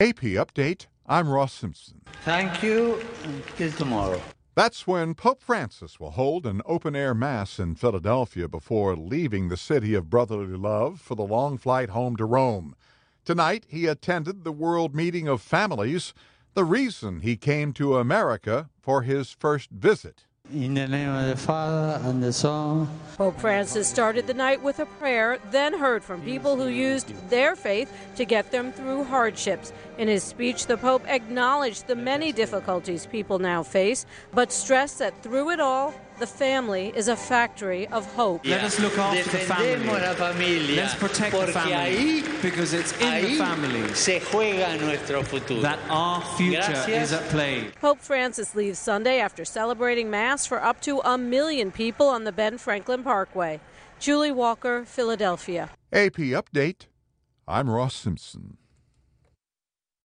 AP Update, I'm Ross Simpson. Thank you. Until tomorrow. That's when Pope Francis will hold an open-air mass in Philadelphia before leaving the city of brotherly love for the long flight home to Rome. Tonight, he attended the World Meeting of Families, the reason he came to America for his first visit. In the name of the Father, and the Son. Pope Francis started the night with a prayer, then heard from people who used their faith to get them through hardships. In his speech, the Pope acknowledged the many difficulties people now face, but stressed that through it all, the family is a factory of hope. Let us look after the family. Let's protect the family, because it's in the family that our future is at play. Pope Francis leaves Sunday after celebrating Mass for up to 1 million people on the Ben Franklin Parkway. Julie Walker, Philadelphia. AP Update, I'm Ross Simpson.